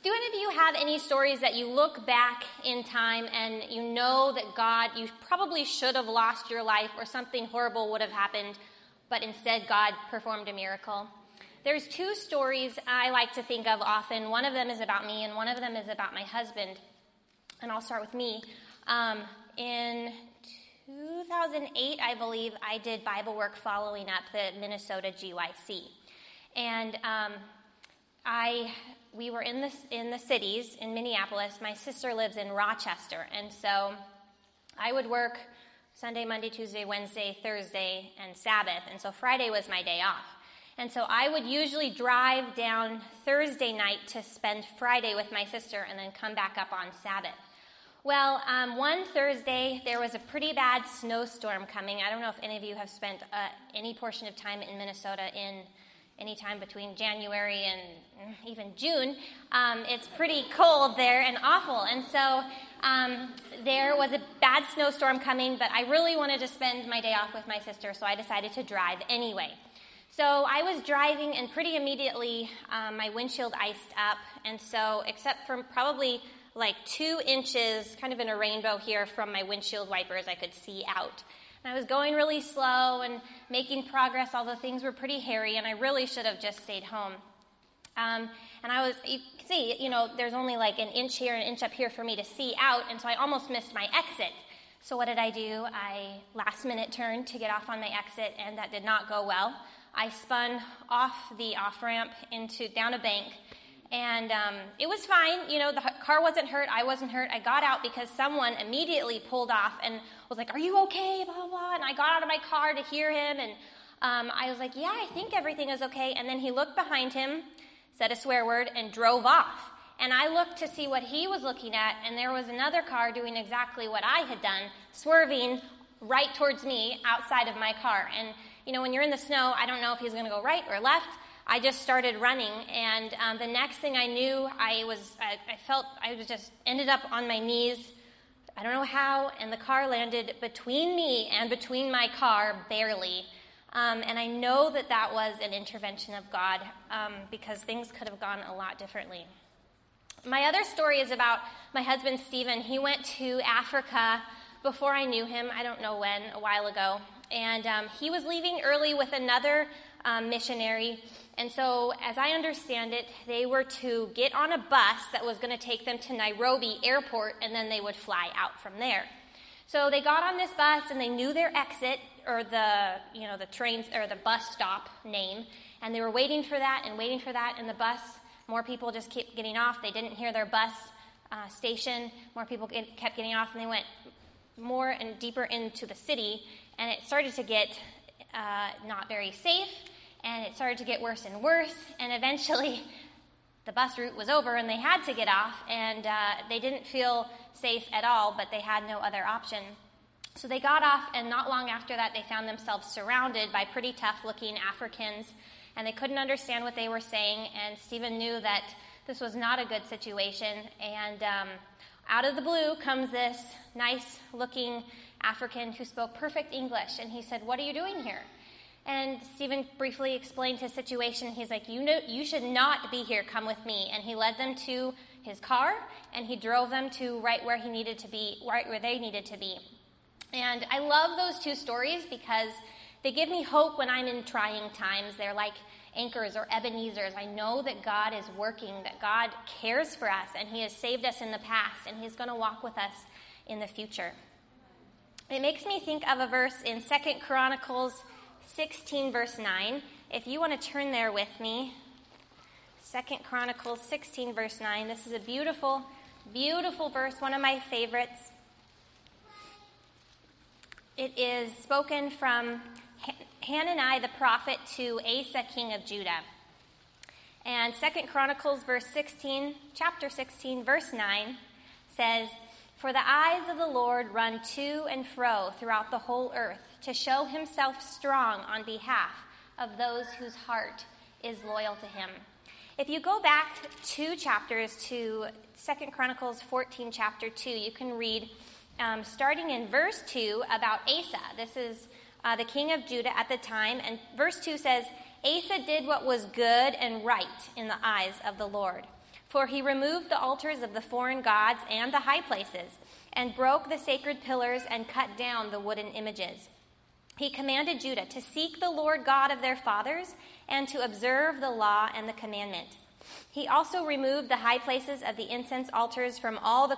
Do any of you have any stories that you look back in time and you know that you probably should have lost your life or something horrible would have happened, but instead God performed a miracle? There's two stories I like to think of often. One of them is about me and one of them is about my husband. And I'll start with me. In 2008, I believe, I did Bible work following up the Minnesota GYC. And we were in the cities in Minneapolis. My sister lives in Rochester, and so I would work Sunday, Monday, Tuesday, Wednesday, Thursday, and Sabbath, and so Friday was my day off. And so I would usually drive down Thursday night to spend Friday with my sister and then come back up on Sabbath. Well, one Thursday, there was a pretty bad snowstorm coming. I don't know if any of you have spent any portion of time in Minnesota in any time between January and even June. It's pretty cold there and awful. And so there was a bad snowstorm coming, but I really wanted to spend my day off with my sister, so I decided to drive anyway. So I was driving, and pretty immediately my windshield iced up. And so except for probably like 2 inches, kind of in a rainbow here from my windshield wipers, I could see out. And I was going really slow and making progress, although things were pretty hairy, and I really should have just stayed home. And you can see, there's only like an inch here and an inch up here for me to see out, and so I almost missed my exit. So what did I do? I last minute turned to get off on my exit, and that did not go well. I spun off the off-ramp down a bank, and it was fine. The car wasn't hurt. I wasn't hurt. I got out because someone immediately pulled off and was like, "Are you okay?" Blah, blah, blah. And I got out of my car to hear him, and I was like, "Yeah, I think everything is okay." And then he looked behind him, said a swear word, and drove off. And I looked to see what he was looking at, and there was another car doing exactly what I had done, swerving right towards me outside of my car. And, when you're in the snow, I don't know if he's going to go right or left. I just started running, and the next thing I knew, I just ended up on my knees. I don't know how, and the car landed between me and between my car, barely. And I know that was an intervention of God, because things could have gone a lot differently. My other story is about my husband, Stephen. He went to Africa before I knew him. I don't know when, a while ago. And he was leaving early with another missionary. And so, as I understand it, they were to get on a bus that was going to take them to Nairobi Airport, and then they would fly out from there. So they got on this bus, and they knew their exit, or the trains, or the bus stop name, and they were waiting for that, and the bus, more people just kept getting off. They didn't hear their bus station. More people kept getting off, and they went more and deeper into the city, and it started to get not very safe, and it started to get worse and worse, and eventually the bus route was over, and they had to get off, and they didn't feel safe at all, but they had no other option. So they got off, and not long after that, they found themselves surrounded by pretty tough-looking Africans, and they couldn't understand what they were saying, and Stephen knew that this was not a good situation, and out of the blue comes this nice-looking African who spoke perfect English, and he said, "What are you doing here?" And Stephen briefly explained his situation. He's like, you should not be here. Come with me. And he led them to his car, and he drove them to right where they needed to be. And I love those two stories because they give me hope when I'm in trying times. They're like anchors or Ebenezers. I know that God is working, that God cares for us, and he has saved us in the past, and he's going to walk with us in the future. It makes me think of a verse in 2 Chronicles 16, verse 9. If you want to turn there with me, 2 Chronicles 16, verse 9. This is a beautiful, beautiful verse, one of my favorites. It is spoken from Hanani the prophet to Asa, king of Judah. And 2 Chronicles chapter 16, verse 9 says, "For the eyes of the Lord run to and fro throughout the whole earth, to show himself strong on behalf of those whose heart is loyal to him." If you go back 2 chapters to 2 Chronicles 14, chapter 2, you can read, starting in verse 2, about Asa. This is the king of Judah at the time, and verse 2 says, "Asa did what was good and right in the eyes of the Lord. For he removed the altars of the foreign gods and the high places, and broke the sacred pillars and cut down the wooden images. He commanded Judah to seek the Lord God of their fathers and to observe the law and the commandment. He also removed the high places of the incense altars from all the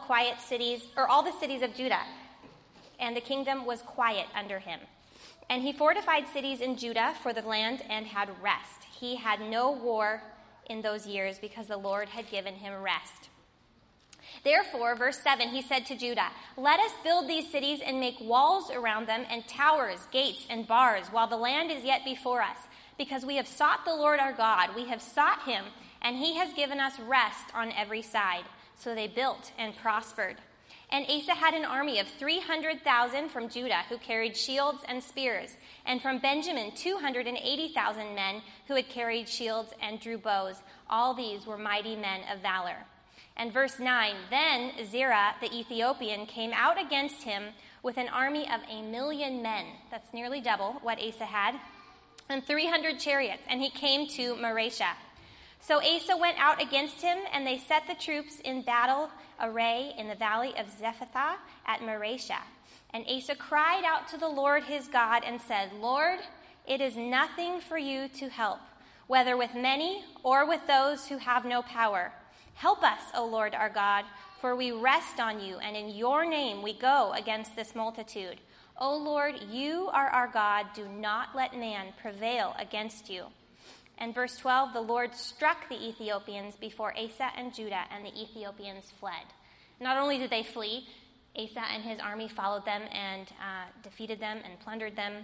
all the cities of Judah, and the kingdom was quiet under him. And he fortified cities in Judah for the land and had rest. He had no war in those years because the Lord had given him rest. Therefore, verse 7, he said to Judah, "Let us build these cities and make walls around them and towers, gates, and bars, while the land is yet before us, because we have sought the Lord our God. We have sought him, and he has given us rest on every side." So they built and prospered. And Asa had an army of 300,000 from Judah who carried shields and spears, and from Benjamin 280,000 men who had carried shields and drew bows. All these were mighty men of valor. And verse 9, then Zerah the Ethiopian came out against him with an army of 1,000,000 men. That's nearly double what Asa had. And 300 chariots, and he came to Mareshah. So Asa went out against him, and they set the troops in battle array in the valley of Zephathah at Mareshah. And Asa cried out to the Lord his God and said, "Lord, it is nothing for you to help, whether with many or with those who have no power. Help us, O Lord our God, for we rest on you, and in your name we go against this multitude. O Lord, you are our God. Do not let man prevail against you." And verse 12, the Lord struck the Ethiopians before Asa and Judah, and the Ethiopians fled. Not only did they flee, Asa and his army followed them and defeated them and plundered them.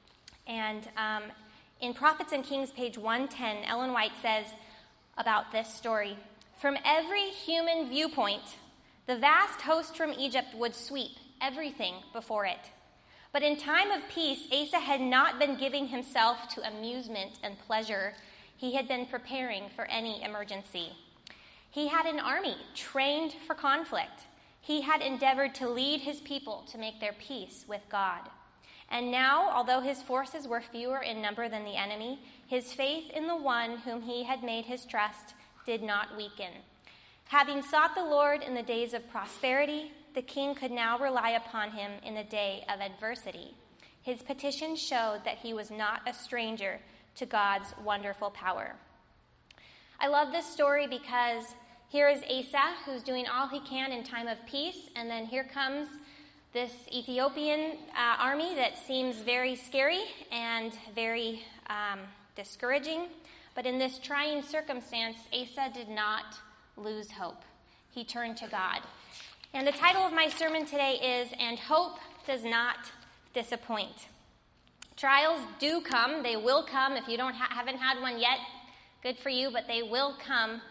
And in Prophets and Kings, page 110, Ellen White says about this story, "From every human viewpoint, the vast host from Egypt would sweep everything before it. But in time of peace, Asa had not been giving himself to amusement and pleasure. He had been preparing for any emergency. He had an army trained for conflict. He had endeavored to lead his people to make their peace with God. And now, although his forces were fewer in number than the enemy, his faith in the one whom he had made his trust did not weaken. Having sought the Lord in the days of prosperity, the king could now rely upon him in the day of adversity. His petition showed that he was not a stranger to God's wonderful power." I love this story because here is Asa, who's doing all he can in time of peace, and then here comes this Ethiopian army that seems very scary and very discouraging. But in this trying circumstance, Asa did not lose hope. He turned to God. And the title of my sermon today is, "And Hope Does Not Disappoint." Trials do come. They will come. If you haven't had one yet, good for you, but they will come.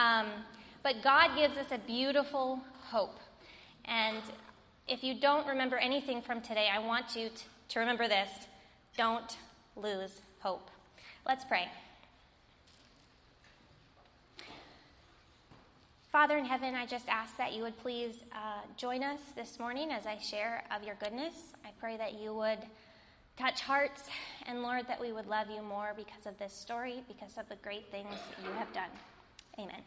But God gives us a beautiful hope. And if you don't remember anything from today, I want you to remember this. Don't lose hope. Let's pray. Father in heaven, I just ask that you would please join us this morning as I share of your goodness. I pray that you would touch hearts, and Lord, that we would love you more because of this story, because of the great things you have done. Amen.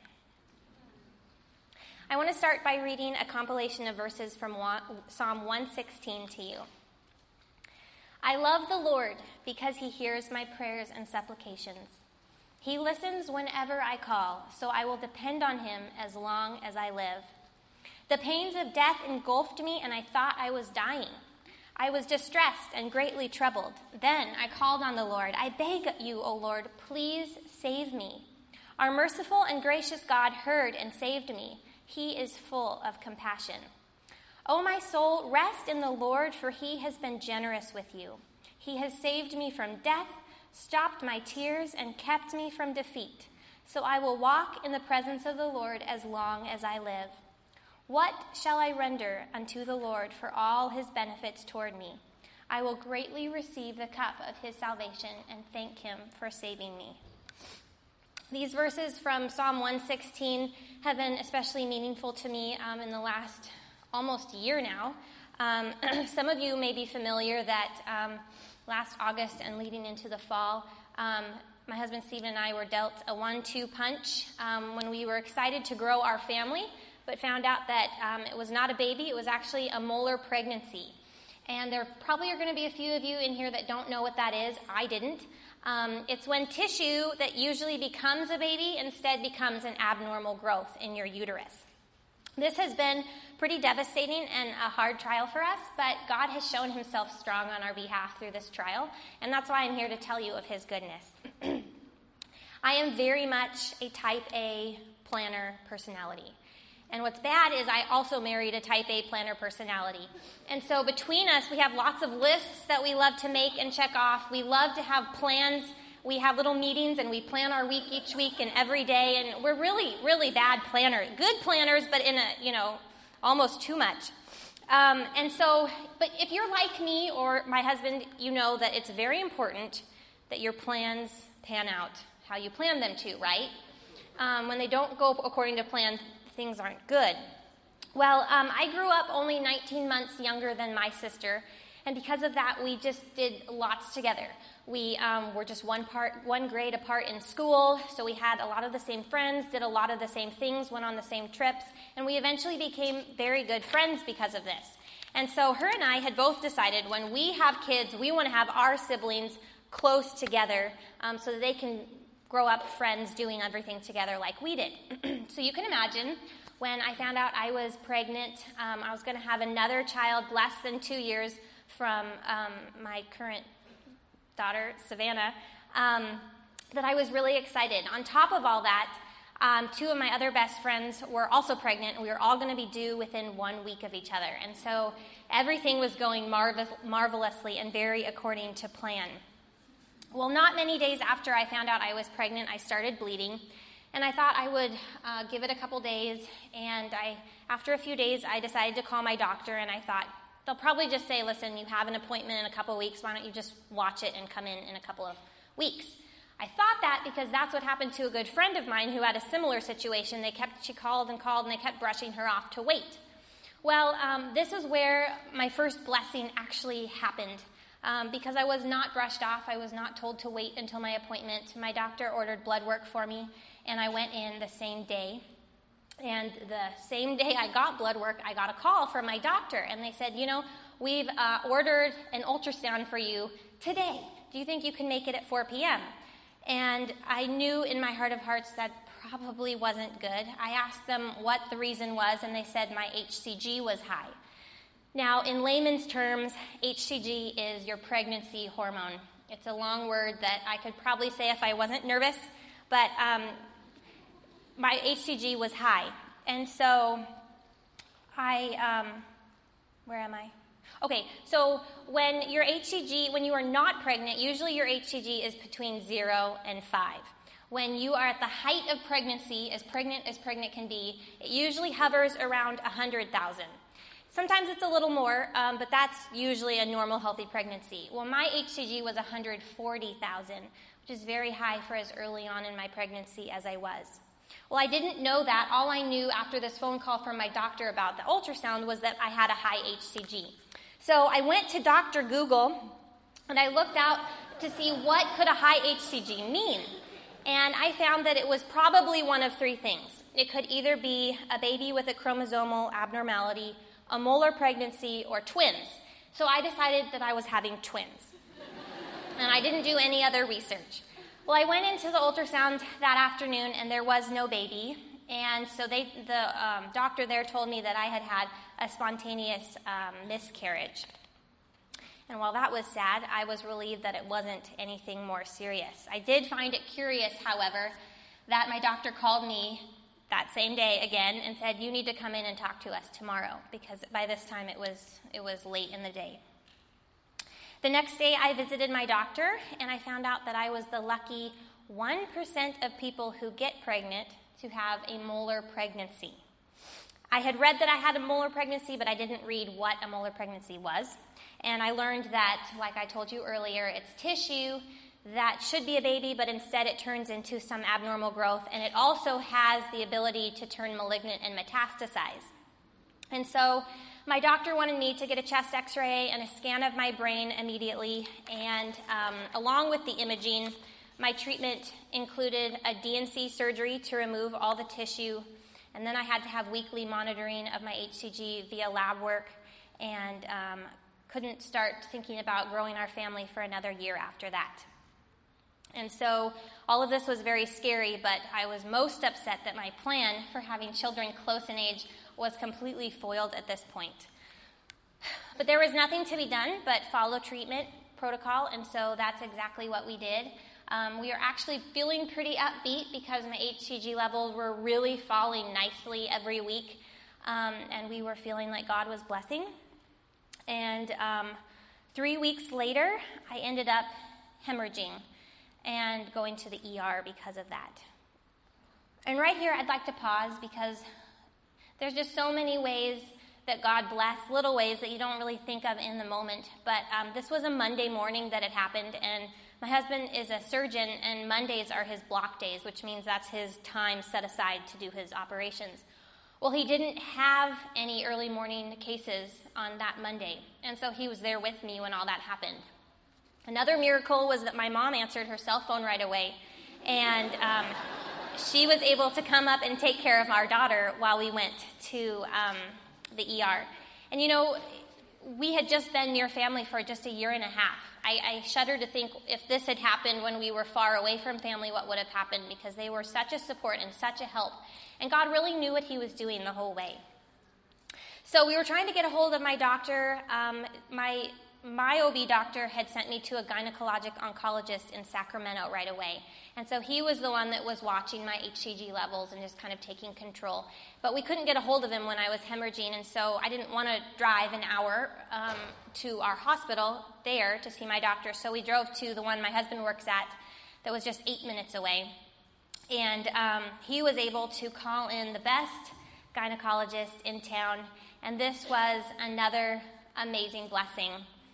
I want to start by reading a compilation of verses from Psalm 116 to you. "I love the Lord because he hears my prayers and supplications. He listens whenever I call, so I will depend on him as long as I live. The pains of death engulfed me, and I thought I was dying. I was distressed and greatly troubled. Then I called on the Lord. I beg you, O Lord, please save me. Our merciful and gracious God heard and saved me. He is full of compassion. O my soul, rest in the Lord, for he has been generous with you. He has saved me from death, stopped my tears, and kept me from defeat. So I will walk in the presence of the Lord as long as I live. What shall I render unto the Lord for all his benefits toward me? I will greatly receive the cup of his salvation and thank him for saving me." These verses from Psalm 116 have been especially meaningful to me in the last almost year now. Some of you may be familiar that last August and leading into the fall, my husband Stephen and I were dealt a 1-2 punch when we were excited to grow our family, but found out that it was not a baby, it was actually a molar pregnancy. And there probably are going to be a few of you in here that don't know what that is. I didn't. It's when tissue that usually becomes a baby instead becomes an abnormal growth in your uterus. This has been pretty devastating and a hard trial for us, but God has shown himself strong on our behalf through this trial, and that's why I'm here to tell you of his goodness. I am very much a type A planner personality. And what's bad is I also married a type A planner personality. And so between us, we have lots of lists that we love to make and check off. We love to have plans. We have little meetings, and we plan our week each week and every day. And we're really, really bad planners. Good planners, but in a, almost too much. But if you're like me or my husband, you know that it's very important that your plans pan out how you plan them to, right? When they don't go according to plan, things aren't good. Well, I grew up only 19 months younger than my sister, and because of that, we just did lots together. We were just one grade apart in school, so we had a lot of the same friends, did a lot of the same things, went on the same trips, and we eventually became very good friends because of this. And so her and I had both decided when we have kids, we want to have our siblings close together so that they can grow up friends doing everything together like we did. So you can imagine when I found out I was pregnant, I was going to have another child less than 2 years from my current daughter, Savannah, that I was really excited. On top of all that, 2 of my other best friends were also pregnant, and we were all going to be due within 1 week of each other. And so everything was going marvelously and very according to plan. Well, not many days after I found out I was pregnant, I started bleeding, and I thought I would give it a couple days, and after a few days, I decided to call my doctor, and I thought, they'll probably just say, listen, you have an appointment in a couple of weeks, why don't you just watch it and come in a couple of weeks? I thought that because that's what happened to a good friend of mine who had a similar situation. She called, and they kept brushing her off to wait. Well, this is where my first blessing actually happened. Because I was not brushed off, I was not told to wait until my appointment. My doctor ordered blood work for me, and I went in the same day. And the same day I got blood work, I got a call from my doctor, and they said, we've ordered an ultrasound for you today. Do you think you can make it at 4 p.m.? And I knew in my heart of hearts that probably wasn't good. I asked them what the reason was, and they said my HCG was high. Now, in layman's terms, HCG is your pregnancy hormone. It's a long word that I could probably say if I wasn't nervous, but my HCG was high. And so where am I? Okay, so when you are not pregnant, usually your HCG is between 0 and 5. When you are at the height of pregnancy, as pregnant can be, it usually hovers around 100,000. Sometimes it's a little more, but that's usually a normal, healthy pregnancy. Well, my HCG was 140,000, which is very high for as early on in my pregnancy as I was. Well, I didn't know that. All I knew after this phone call from my doctor about the ultrasound was that I had a high HCG. So I went to Dr. Google, and I looked out to see what could a high HCG mean. And I found that it was probably one of 3 things. It could either be a baby with a chromosomal abnormality, a molar pregnancy, or twins. So I decided that I was having twins. And I didn't do any other research. Well, I went into the ultrasound that afternoon, and there was no baby. And so the doctor there told me that I had had a spontaneous miscarriage. And while that was sad, I was relieved that it wasn't anything more serious. I did find it curious, however, that my doctor called me that same day again and said, you need to come in and talk to us tomorrow, because by this time it was late in the day. The next day I visited my doctor, and I found out that I was the lucky 1% of people who get pregnant to have a molar pregnancy. I had read that I had a molar pregnancy, but I didn't read what a molar pregnancy was. And I learned that, like I told you earlier, it's tissue that should be a baby, but instead it turns into some abnormal growth, and it also has the ability to turn malignant and metastasize. And so my doctor wanted me to get a chest x-ray and a scan of my brain immediately, and along with the imaging, My treatment included a DNC surgery to remove all the tissue, and then I had to have weekly monitoring of my HCG via lab work, and couldn't start thinking about growing our family for another year after that. And so all of this was very scary, but I was most upset that my plan for having children close in age was completely foiled at this point. But there was nothing to be done but follow treatment protocol, and so that's exactly what we did. We are actually feeling pretty upbeat because my HCG levels were really falling nicely every week, and we were feeling like God was blessing. And 3 weeks later, I ended up hemorrhaging and going to the ER because of that. And right here, I'd like to pause because there's just so many ways that God blessed, little ways that you don't really think of in the moment. But this was a Monday morning that it happened, and my husband is a surgeon, and Mondays are his block days, which means that's his time set aside to do his operations. Well, he didn't have any early morning cases on that Monday, and so he was there with me when all that happened. Another miracle was that my mom answered her cell phone right away, and she was able to come up and take care of our daughter while we went to the ER. And you know, we had just been near family for just a year and a half. I shudder to think if this had happened when we were far away from family, what would have happened, because they were such a support and such a help. And God really knew what he was doing the whole way. So we were trying to get a hold of my doctor. My OB doctor had sent me to a gynecologic oncologist in Sacramento right away. And so he was the one that was watching my HCG levels and just kind of taking control. But we couldn't get a hold of him when I was hemorrhaging, and so I didn't want to drive an hour to our hospital there to see my doctor. So we drove to the one my husband works at that was just 8 minutes away. And he was able to call in the best gynecologist in town, and this was another amazing blessing.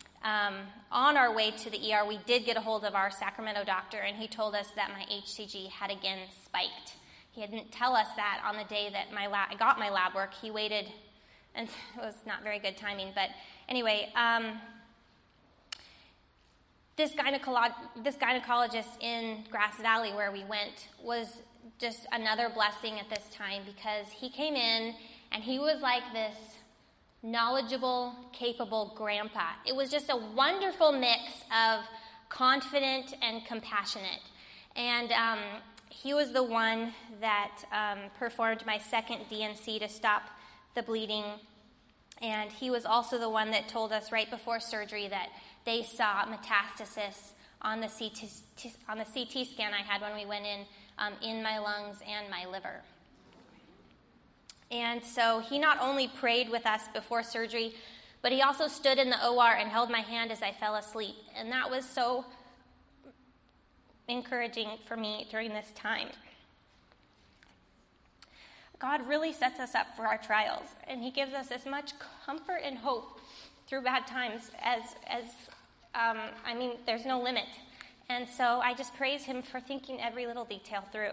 On our way to the ER, we did get a hold of our Sacramento doctor, and he told us that my HCG had again spiked. He didn't tell us that on the day that I got my lab work. He waited, and it was not very good timing. But anyway, this gynecologist in Grass Valley where we went was just another blessing at this time, because he came in and he was like this knowledgeable, capable grandpa. It was just a wonderful mix of confident and compassionate. And he was the one that performed my second DNC to stop the bleeding. And he was also the one that told us right before surgery that they saw metastasis on the CT scan I had when we went in my lungs and my liver. And so he not only prayed with us before surgery, but he also stood in the OR and held my hand as I fell asleep. And that was so encouraging for me during this time. God really sets us up for our trials, and he gives us as much comfort and hope through bad times as there's no limit. And so I just praise him for thinking every little detail through.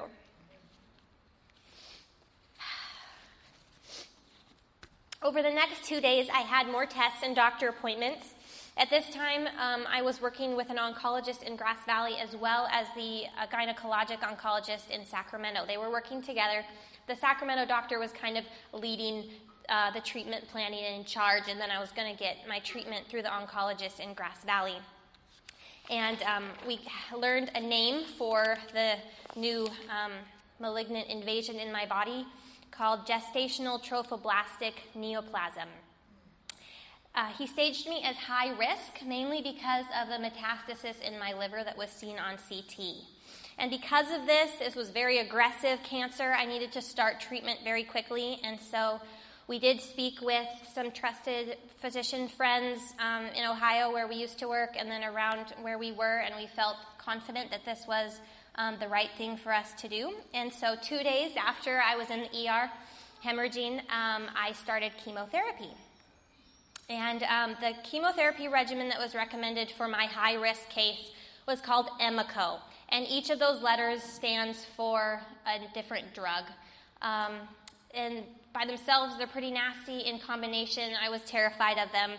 Over the next 2 days, I had more tests and doctor appointments. At this time, I was working with an oncologist in Grass Valley as well as the gynecologic oncologist in Sacramento. They were working together. The Sacramento doctor was kind of leading the treatment planning and in charge, and then I was going to get my treatment through the oncologist in Grass Valley. And we learned a name for the new malignant invasion in my body called gestational trophoblastic neoplasm. He staged me as high risk, mainly because of the metastasis in my liver that was seen on CT. And because of this was very aggressive cancer. I needed to start treatment very quickly, and so we did speak with some trusted physician friends in Ohio where we used to work and then around where we were, and we felt confident that this was the right thing for us to do. And so 2 days after I was in the ER hemorrhaging, I started chemotherapy. And the chemotherapy regimen that was recommended for my high-risk case was called Emico. And each of those letters stands for a different drug. And by themselves, they're pretty nasty. In combination, I was terrified of them.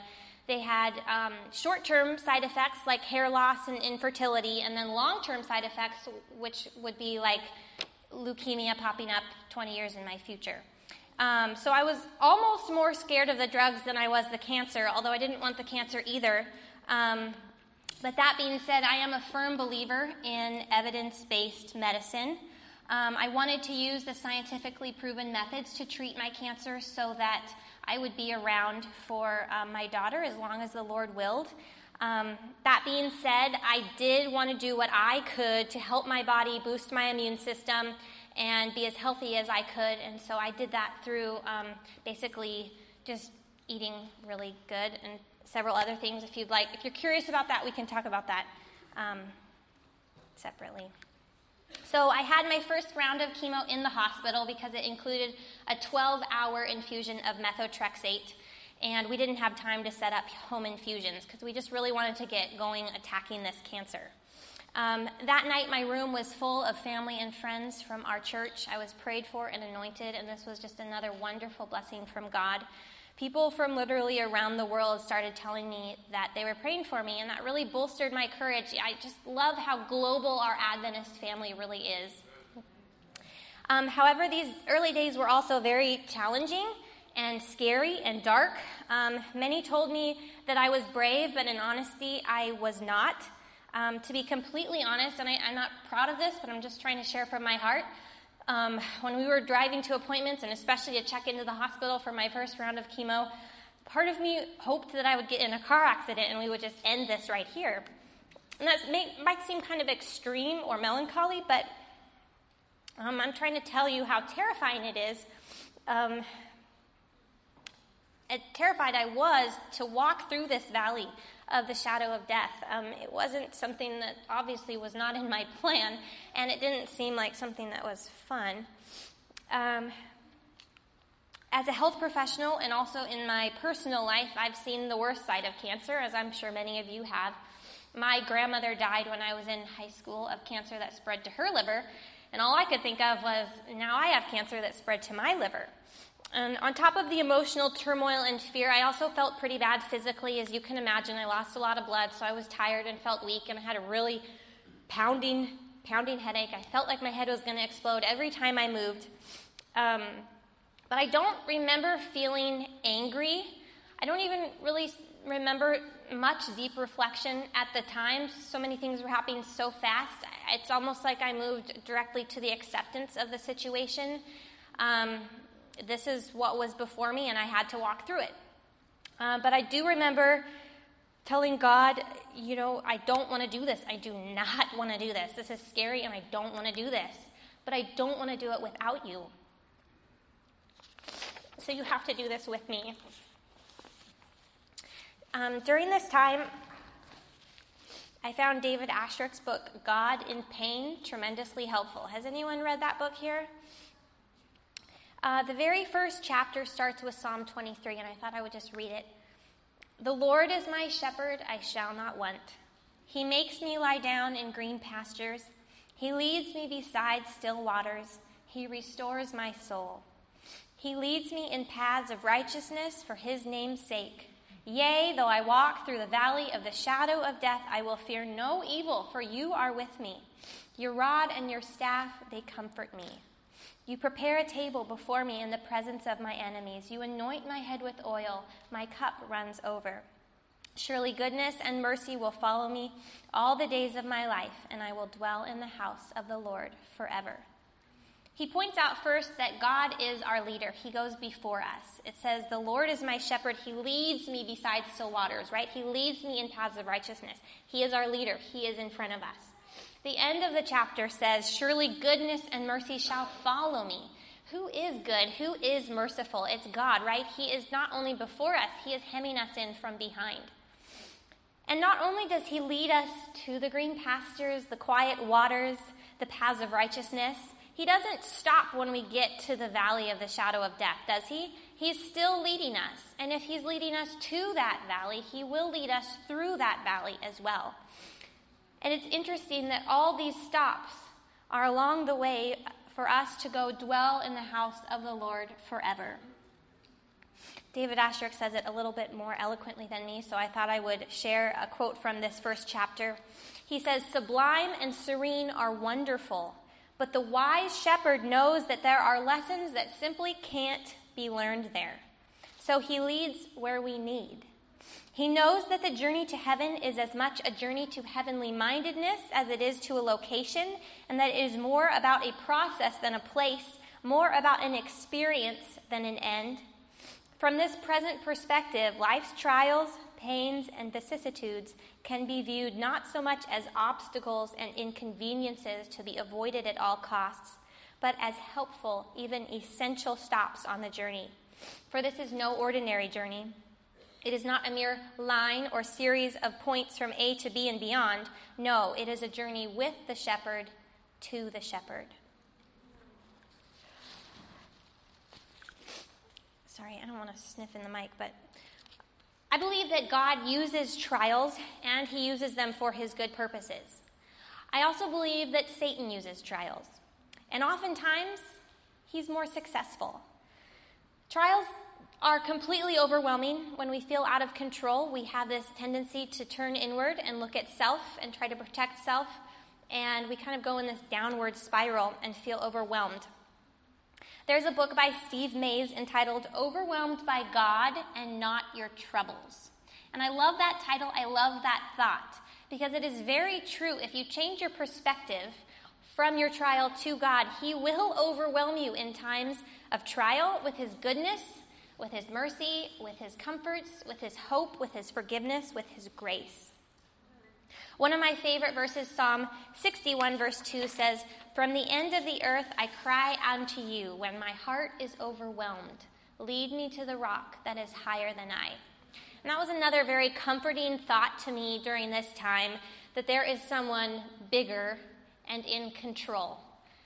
They had short-term side effects like hair loss and infertility, and then long-term side effects, which would be like leukemia popping up 20 years in my future. So I was almost more scared of the drugs than I was the cancer, although I didn't want the cancer either. But that being said, I am a firm believer in evidence-based medicine. I wanted to use the scientifically proven methods to treat my cancer so that I would be around for my daughter as long as the Lord willed. That being said, I did want to do what I could to help my body boost my immune system and be as healthy as I could, and so I did that through basically just eating really good and several other things. If you'd like, if you're curious about that, we can talk about that separately. So I had my first round of chemo in the hospital because it included a 12-hour infusion of methotrexate, and we didn't have time to set up home infusions because we just really wanted to get going attacking this cancer. That night, my room was full of family and friends from our church. I was prayed for and anointed, and this was just another wonderful blessing from God. People from literally around the world started telling me that they were praying for me, and that really bolstered my courage. I just love how global our Adventist family really is. However, these early days were also very challenging and scary and dark. Many told me that I was brave, but in honesty, I was not. To be completely honest, and I'm not proud of this, but I'm just trying to share from my heart, when we were driving to appointments, and especially to check into the hospital for my first round of chemo, part of me hoped that I would get in a car accident and we would just end this right here. And that might seem kind of extreme or melancholy, but I'm trying to tell you how terrifying it is. Terrified I was to walk through this valley of the shadow of death. It wasn't something that obviously was not in my plan, and it didn't seem like something that was fun. As a health professional and also in my personal life, I've seen the worst side of cancer, as I'm sure many of you have. My grandmother died when I was in high school of cancer that spread to her liver, and all I could think of was, now I have cancer that spread to my liver. And on top of the emotional turmoil and fear, I also felt pretty bad physically. As you can imagine, I lost a lot of blood, so I was tired and felt weak, and I had a really pounding headache. I felt like my head was going to explode every time I moved. But I don't remember feeling angry. I don't even really remember much deep reflection at the time. So many things were happening so fast. It's almost like I moved directly to the acceptance of the situation. This is what was before me, and I had to walk through it. But I do remember telling God, I don't want to do this. I do not want to do this. This is scary, and I don't want to do this. But I don't want to do it without you. So you have to do this with me. During this time, I found David Ashrick's book, God in Pain, tremendously helpful. Has anyone read that book here? The very first chapter starts with Psalm 23, and I thought I would just read it. The Lord is my shepherd, I shall not want. He makes me lie down in green pastures. He leads me beside still waters. He restores my soul. He leads me in paths of righteousness for his name's sake. Yea, though I walk through the valley of the shadow of death, I will fear no evil, for you are with me. Your rod and your staff, they comfort me. You prepare a table before me in the presence of my enemies. You anoint my head with oil. My cup runs over. Surely goodness and mercy will follow me all the days of my life, and I will dwell in the house of the Lord forever. He points out first that God is our leader. He goes before us. It says, the Lord is my shepherd. He leads me beside still waters, right? He leads me in paths of righteousness. He is our leader. He is in front of us. The end of the chapter says, surely goodness and mercy shall follow me. Who is good? Who is merciful? It's God, right? He is not only before us, he is hemming us in from behind. And not only does he lead us to the green pastures, the quiet waters, the paths of righteousness, he doesn't stop when we get to the valley of the shadow of death, does he? He's still leading us. And if he's leading us to that valley, he will lead us through that valley as well. And it's interesting that all these stops are along the way for us to go dwell in the house of the Lord forever. David Asscherick says it a little bit more eloquently than me, so I thought I would share a quote from this first chapter. He says, "Sublime and serene are wonderful, but the wise shepherd knows that there are lessons that simply can't be learned there. So he leads where we need. He knows that the journey to heaven is as much a journey to heavenly mindedness as it is to a location, and that it is more about a process than a place, more about an experience than an end. From this present perspective, life's trials, pains, and vicissitudes can be viewed not so much as obstacles and inconveniences to be avoided at all costs, but as helpful, even essential stops on the journey. For this is no ordinary journey. It is not a mere line or series of points from A to B and beyond. No, it is a journey with the shepherd to the shepherd." Sorry, I don't want to sniff in the mic, but I believe that God uses trials and he uses them for his good purposes. I also believe that Satan uses trials, and oftentimes he's more successful. Trials are completely overwhelming. When we feel out of control, we have this tendency to turn inward and look at self and try to protect self, and we kind of go in this downward spiral and feel overwhelmed. There's a book by Steve Mays entitled "Overwhelmed by God and Not Your Troubles." And I love that title. I love that thought, because it is very true. If you change your perspective from your trial to God, he will overwhelm you in times of trial with his goodness, with his mercy, with his comforts, with his hope, with his forgiveness, with his grace. One of my favorite verses, Psalm 61, verse 2 says, "From the end of the earth I cry unto you when my heart is overwhelmed. Lead me to the rock that is higher than I." And that was another very comforting thought to me during this time, that there is someone bigger and in control.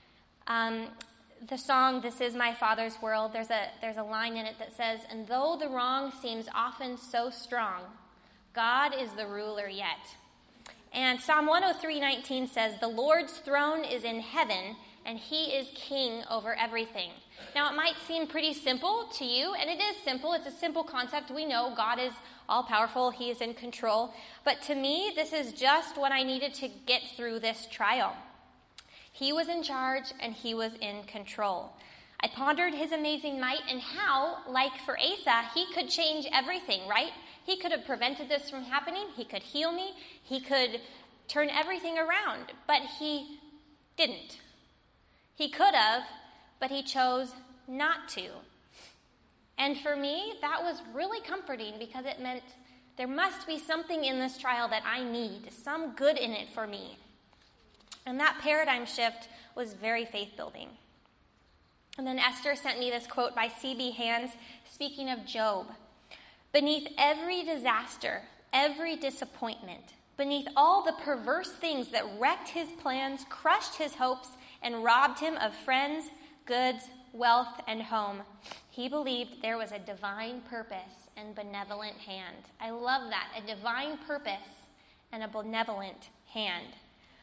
The song, "This Is My Father's World," there's a line in it that says, "And though the wrong seems often so strong, God is the ruler yet." And Psalm 103:19 says, "The Lord's throne is in heaven, and he is king over everything." Now, it might seem pretty simple to you, and it is simple. It's a simple concept. We know God is all-powerful. He is in control. But to me, this is just what I needed to get through this trial. He was in charge, and he was in control. I pondered his amazing might and how, like for Asa, he could change everything, right? He could have prevented this from happening. He could heal me. He could turn everything around, but he didn't. He could have, but he chose not to. And for me, that was really comforting, because it meant there must be something in this trial that I need, some good in it for me. And that paradigm shift was very faith-building. And then Esther sent me this quote by C.B. Hands, speaking of Job. "Beneath every disaster, every disappointment, beneath all the perverse things that wrecked his plans, crushed his hopes, and robbed him of friends, goods, wealth, and home, he believed there was a divine purpose and benevolent hand." I love that, a divine purpose and a benevolent hand.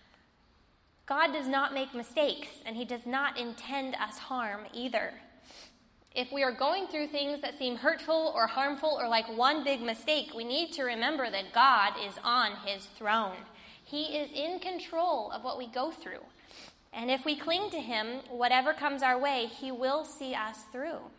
God does not make mistakes, and he does not intend us harm either. If we are going through things that seem hurtful or harmful or like one big mistake, we need to remember that God is on his throne. He is in control of what we go through. And if we cling to him, whatever comes our way, he will see us through.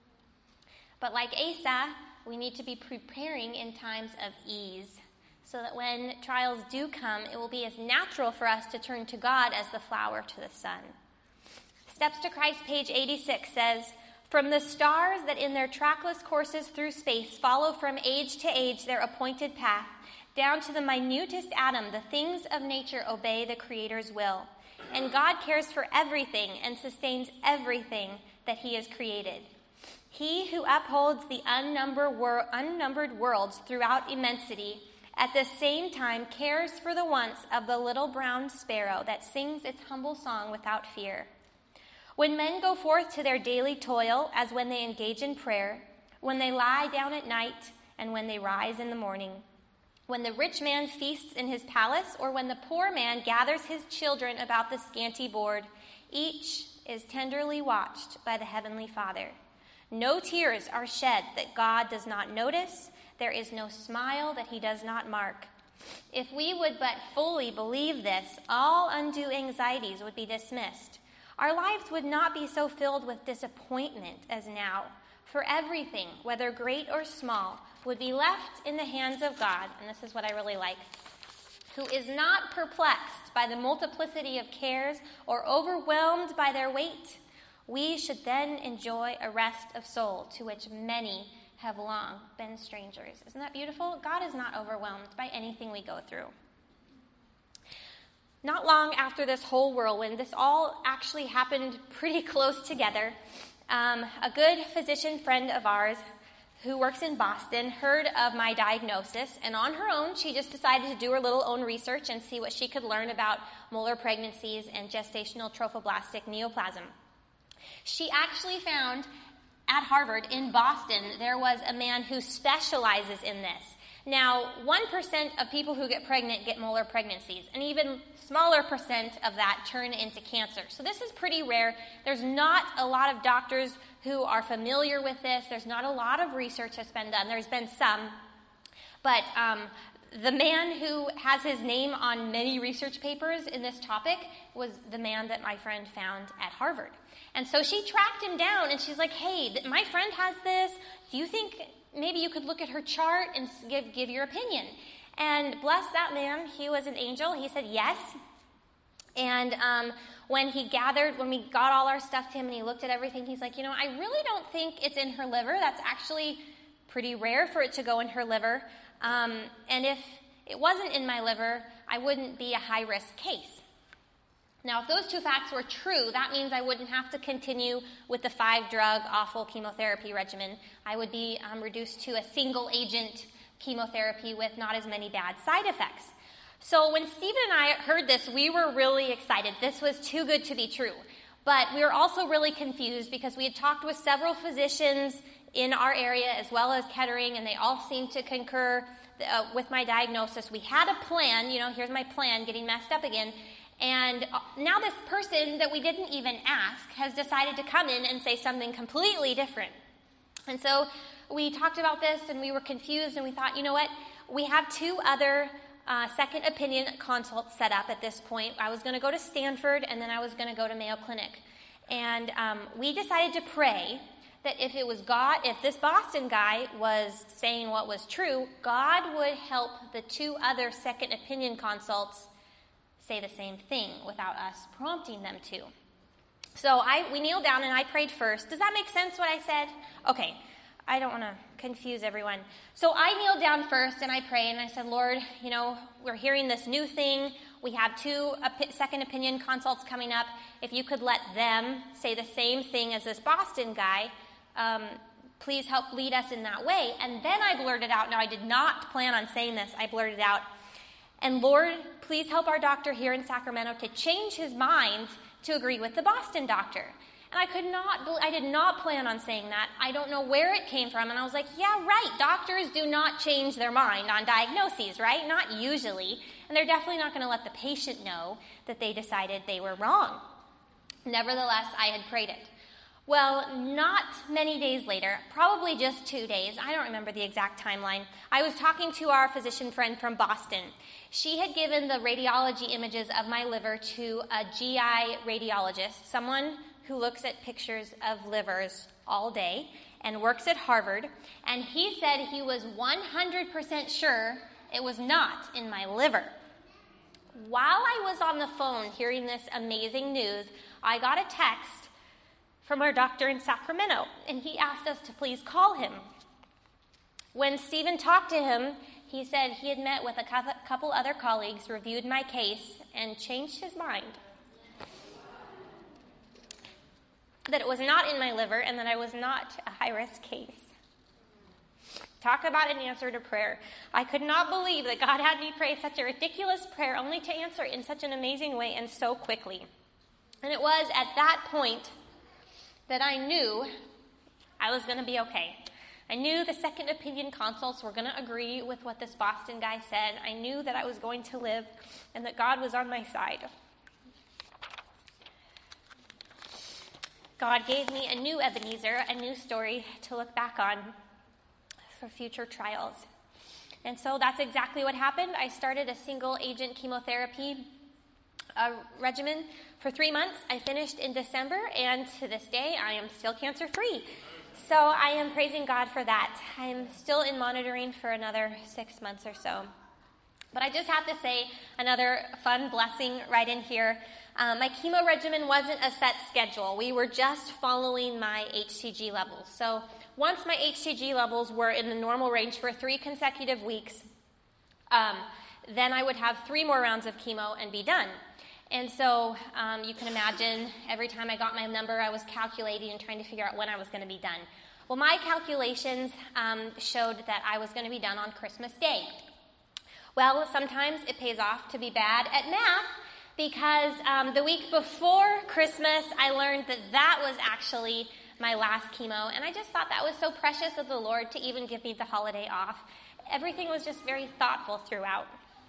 But like Asa, we need to be preparing in times of ease, so that when trials do come, it will be as natural for us to turn to God as the flower to the sun. Steps to Christ, page 86 says, "From the stars that in their trackless courses through space follow from age to age their appointed path, down to the minutest atom, the things of nature obey the Creator's will. And God cares for everything and sustains everything that he has created. He who upholds the unnumbered worlds throughout immensity, at the same time cares for the wants of the little brown sparrow that sings its humble song without fear. When men go forth to their daily toil, as when they engage in prayer, when they lie down at night, and when they rise in the morning, when the rich man feasts in his palace, or when the poor man gathers his children about the scanty board, each is tenderly watched by the Heavenly Father. No tears are shed that God does not notice. There is no smile that he does not mark. If we would but fully believe this, all undue anxieties would be dismissed. Our lives would not be so filled with disappointment as now, for everything, whether great or small, would be left in the hands of God, and this is what I really like, who is not perplexed by the multiplicity of cares or overwhelmed by their weight. We should then enjoy a rest of soul to which many have long been strangers. Isn't that beautiful? God is not overwhelmed by anything we go through. Not long after this whole whirlwind, this all actually happened pretty close together. A good physician friend of ours who works in Boston heard of my diagnosis, and on her own, she just decided to do her little own research and see what she could learn about molar pregnancies and gestational trophoblastic neoplasm. She actually found at Harvard in Boston, there was a man who specializes in this. Now, 1% of people who get pregnant get molar pregnancies, and even smaller percent of that turn into cancer. So this is pretty rare. There's not a lot of doctors who are familiar with this. There's not a lot of research that's been done. There's been some. But the man who has his name on many research papers in this topic was the man that my friend found at Harvard. And so she tracked him down, and she's like, hey, my friend has this. Do you think maybe you could look at her chart and give your opinion? And bless that man, he was an angel. He said yes. And when we got all our stuff to him and he looked at everything, he's like, I really don't think it's in her liver. That's actually pretty rare for it to go in her liver. And if it wasn't in my liver, I wouldn't be a high-risk case. Now, if those two facts were true, that means I wouldn't have to continue with the 5-drug awful chemotherapy regimen. I would be reduced to a single-agent chemotherapy with not as many bad side effects. So when Stephen and I heard this, we were really excited. This was too good to be true. But we were also really confused because we had talked with several physicians in our area as well as Kettering, and they all seemed to concur with my diagnosis. We had a plan, here's my plan, getting messed up again. And now this person that we didn't even ask has decided to come in and say something completely different. And so we talked about this and we were confused and we thought, you know what? We have 2 other second opinion consults set up at this point. I was going to go to Stanford and then I was going to go to Mayo Clinic. And we decided to pray that if it was God, if this Boston guy was saying what was true, God would help the 2 other second opinion consults say the same thing without us prompting them to. So we kneeled down and I prayed first. Does that make sense what I said? Okay, I don't want to confuse everyone. So I kneeled down first and I prayed and I said, Lord, we're hearing this new thing. We have 2 second opinion consults coming up. If you could let them say the same thing as this Boston guy, please help lead us in that way. And then I blurted out, now I did not plan on saying this, I blurted out, and Lord, please help our doctor here in Sacramento to change his mind to agree with the Boston doctor. And I did not plan on saying that. I don't know where it came from. And I was like, yeah, right. Doctors do not change their mind on diagnoses, right? Not usually. And they're definitely not going to let the patient know that they decided they were wrong. Nevertheless, I had prayed it. Well, not many days later, probably just 2 days, I don't remember the exact timeline, I was talking to our physician friend from Boston. She had given the radiology images of my liver to a GI radiologist, someone who looks at pictures of livers all day and works at Harvard, and he said he was 100% sure it was not in my liver. While I was on the phone hearing this amazing news, I got a text from our doctor in Sacramento, and he asked us to please call him. When Stephen talked to him, he said he had met with a couple other colleagues, reviewed my case, and changed his mind. That it was not in my liver and that I was not a high-risk case. Talk about an answer to prayer. I could not believe that God had me pray such a ridiculous prayer only to answer in such an amazing way and so quickly. And it was at that point that I knew I was going to be okay. I knew the second opinion consults were going to agree with what this Boston guy said. I knew that I was going to live and that God was on my side. God gave me a new Ebenezer, a new story to look back on for future trials. And so that's exactly what happened. I started a single-agent chemotherapy regimen for 3 months. I finished in December, and to this day, I am still cancer-free. So I am praising God for that. I'm still in monitoring for another 6 months or so. But I just have to say another fun blessing right in here. My chemo regimen wasn't a set schedule. We were just following my HCG levels. So once my HCG levels were in the normal range for 3 consecutive weeks, then I would have 3 more rounds of chemo and be done. And so you can imagine every time I got my number, I was calculating and trying to figure out when I was going to be done. Well, my calculations showed that I was going to be done on Christmas Day. Well, sometimes it pays off to be bad at math because the week before Christmas, I learned that that was actually my last chemo, and I just thought that was so precious of the Lord to even give me the holiday off. Everything was just very thoughtful throughout.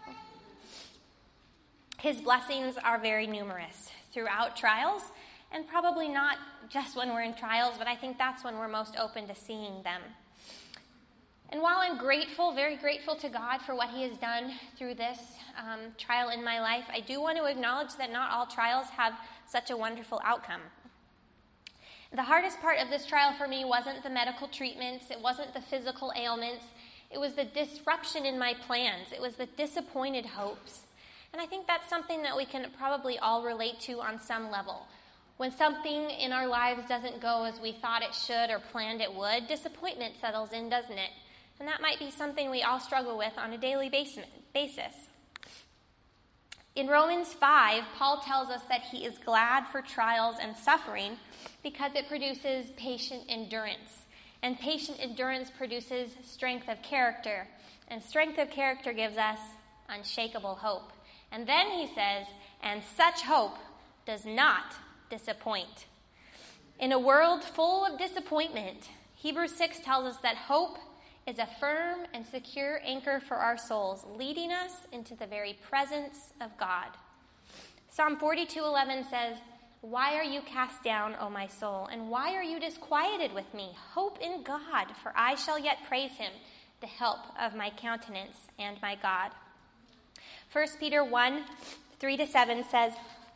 His blessings are very numerous throughout trials, and probably not just when we're in trials, but I think that's when we're most open to seeing them. And while I'm grateful, very grateful to God for what he has done through this trial in my life, I do want to acknowledge that not all trials have such a wonderful outcome. The hardest part of this trial for me wasn't the medical treatments, it wasn't the physical ailments, it was the disruption in my plans, it was the disappointed hopes. And I think that's something that we can probably all relate to on some level. When something in our lives doesn't go as we thought it should or planned it would, disappointment settles in, doesn't it? And that might be something we all struggle with on a daily basis. In Romans 5, Paul tells us that he is glad for trials and suffering because it produces patient endurance. And patient endurance produces strength of character. And strength of character gives us unshakable hope. And then he says, and such hope does not disappoint. In a world full of disappointment, Hebrews 6 tells us that hope is a firm and secure anchor for our souls, leading us into the very presence of God. Psalm 42:11 says, "Why are you cast down, O my soul, and why are you disquieted with me? Hope in God, for I shall yet praise him, the help of my countenance and my God." 1 Peter 1:3-7 says,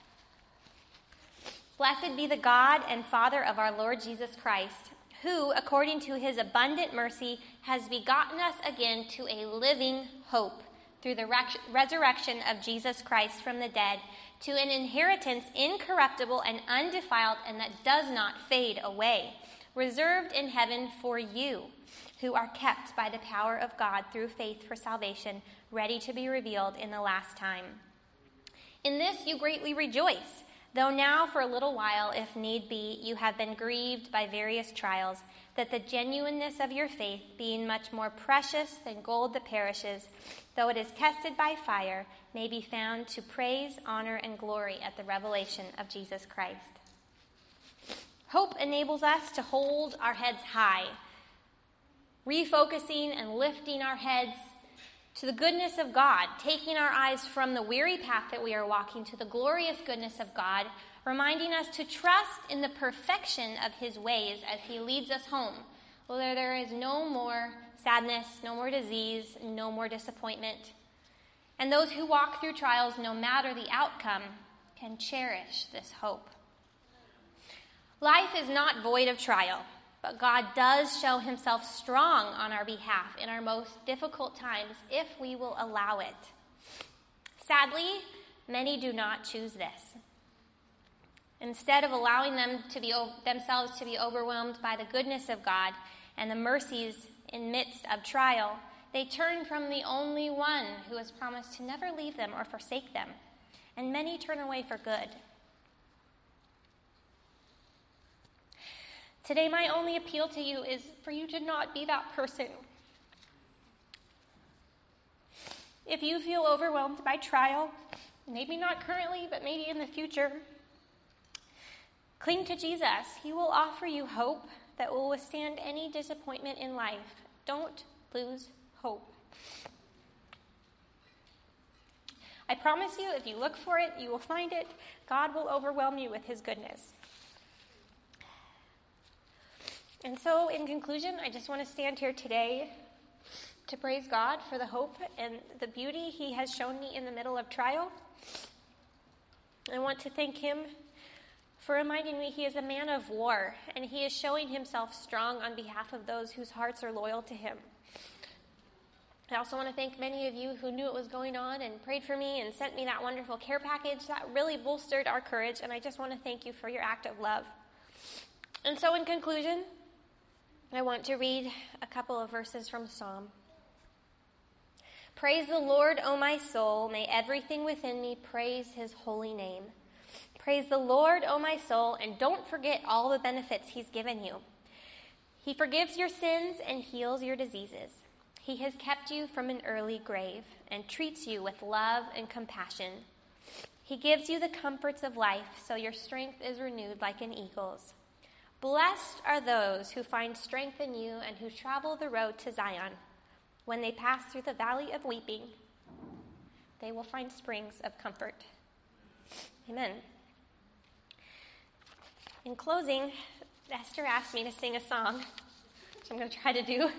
"Blessed be the God and Father of our Lord Jesus Christ, who, according to his abundant mercy, has begotten us again to a living hope through the resurrection of Jesus Christ from the dead, to an inheritance incorruptible and undefiled and that does not fade away, reserved in heaven for you, who are kept by the power of God through faith for salvation, ready to be revealed in the last time. In this you greatly rejoice, though now for a little while, if need be, you have been grieved by various trials, that the genuineness of your faith, being much more precious than gold that perishes, though it is tested by fire, may be found to praise, honor, and glory at the revelation of Jesus Christ." Hope enables us to hold our heads high, refocusing and lifting our heads to the goodness of God, taking our eyes from the weary path that we are walking to the glorious goodness of God, reminding us to trust in the perfection of his ways as he leads us home, where there is no more sadness, no more disease, no more disappointment. And those who walk through trials, no matter the outcome, can cherish this hope. Life is not void of trial, but God does show himself strong on our behalf in our most difficult times if we will allow it. Sadly, many do not choose this. Instead of allowing themselves to be overwhelmed by the goodness of God and the mercies in midst of trial, they turn from the only one who has promised to never leave them or forsake them, and many turn away for good. Today, my only appeal to you is for you to not be that person. If you feel overwhelmed by trial, maybe not currently, but maybe in the future, cling to Jesus. He will offer you hope that will withstand any disappointment in life. Don't lose hope. I promise you, if you look for it, you will find it. God will overwhelm you with his goodness. And so, in conclusion, I just want to stand here today to praise God for the hope and the beauty he has shown me in the middle of trial. I want to thank him for reminding me he is a man of war, and he is showing himself strong on behalf of those whose hearts are loyal to him. I also want to thank many of you who knew what was going on and prayed for me and sent me that wonderful care package. That really bolstered our courage, and I just want to thank you for your act of love. And so in conclusion, I want to read a couple of verses from Psalm. Praise the Lord, O my soul. May everything within me praise his holy name. Praise the Lord, O my soul, and don't forget all the benefits he's given you. He forgives your sins and heals your diseases. He has kept you from an early grave and treats you with love and compassion. He gives you the comforts of life so your strength is renewed like an eagle's. Blessed are those who find strength in you and who travel the road to Zion. When they pass through the valley of weeping, they will find springs of comfort. Amen. In closing, Esther asked me to sing a song, which I'm going to try to do.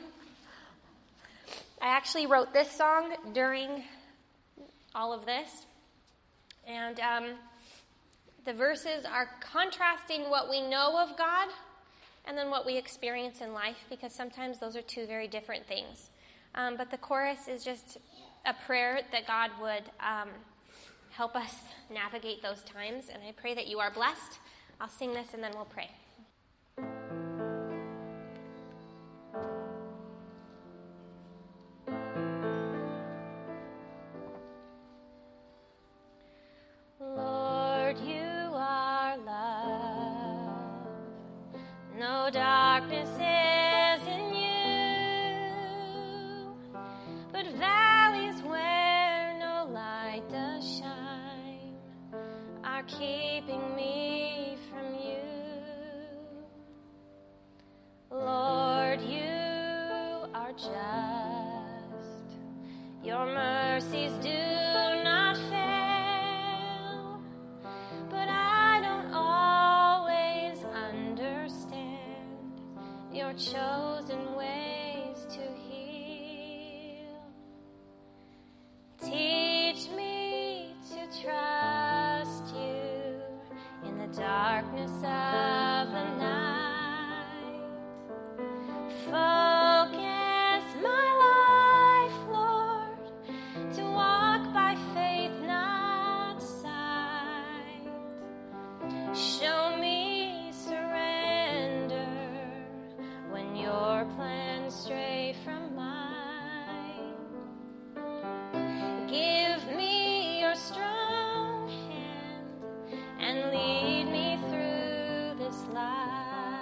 I actually wrote this song during all of this, and the verses are contrasting what we know of God and then what we experience in life, because sometimes those are two very different things. But the chorus is just a prayer that God would help us navigate those times, and I pray that you are blessed. I'll sing this and then we'll pray. Lord, you are love. No darkness is in you, but valleys where no light does shine are keeping me from you. Lord, you are just. Your mercies do not fail, but I don't always understand your chosen ways to heal. Teach me to trust you in the darkness of the night. Focus my life, Lord, to walk by faith, not sight. Show me surrender when your plans stray from mine. Give me your strong hand and lead me through this life.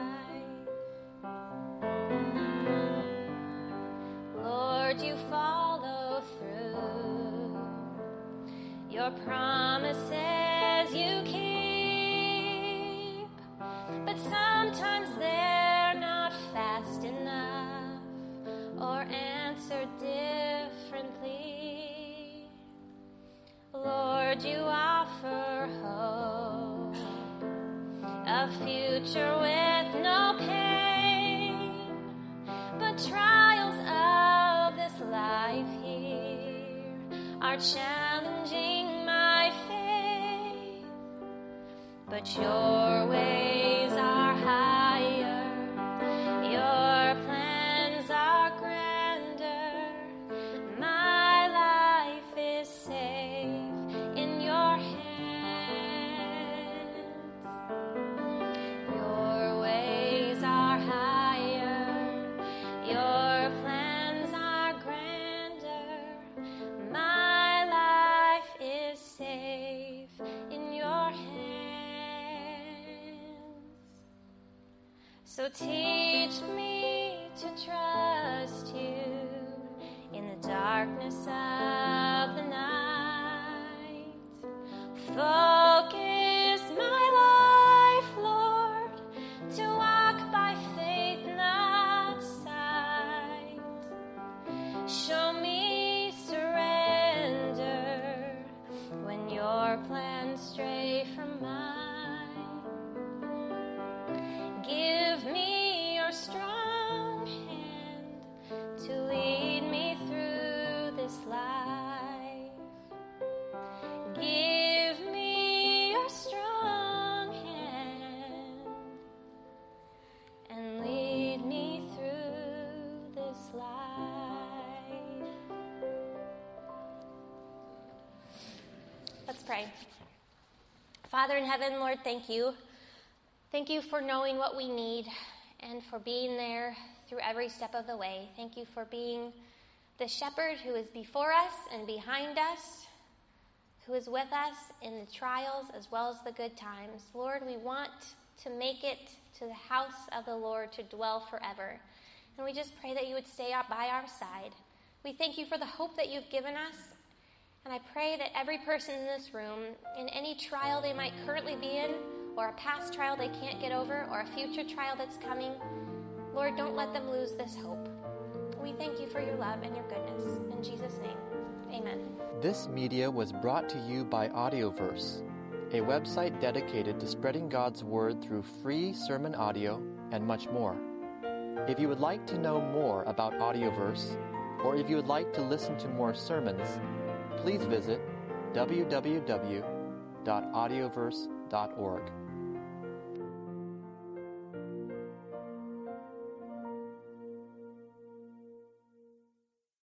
Lord, you follow through. Your promises you keep, but sometimes they're not fast enough or answered differently. Lord, you offer hope, a future with no pain, but trials of this life here are challenging my faith. But your ways are higher, your plans are grander. My life is safe in your hands. Your ways are higher, your plans are grander. My life is safe in your hands. So teach me to trust you in the darkness of the night. Focus my life, Lord, to walk by faith, not sight. Show me surrender when your plans stray from mine. Give me your strength life. Let's pray. Father in heaven, Lord, thank you. Thank you for knowing what we need and for being there through every step of the way. Thank you for being the shepherd who is before us and behind us, who is with us in the trials as well as the good times. Lord, we want to make it to the house of the Lord to dwell forever. And we just pray that you would stay up by our side. We thank you for the hope that you've given us. And I pray that every person in this room, in any trial they might currently be in, or a past trial they can't get over, or a future trial that's coming, Lord, don't let them lose this hope. We thank you for your love and your goodness. In Jesus' name, amen. This media was brought to you by Audioverse, a website dedicated to spreading God's Word through free sermon audio and much more. If you would like to know more about Audioverse, or if you would like to listen to more sermons, please visit www.audioverse.org.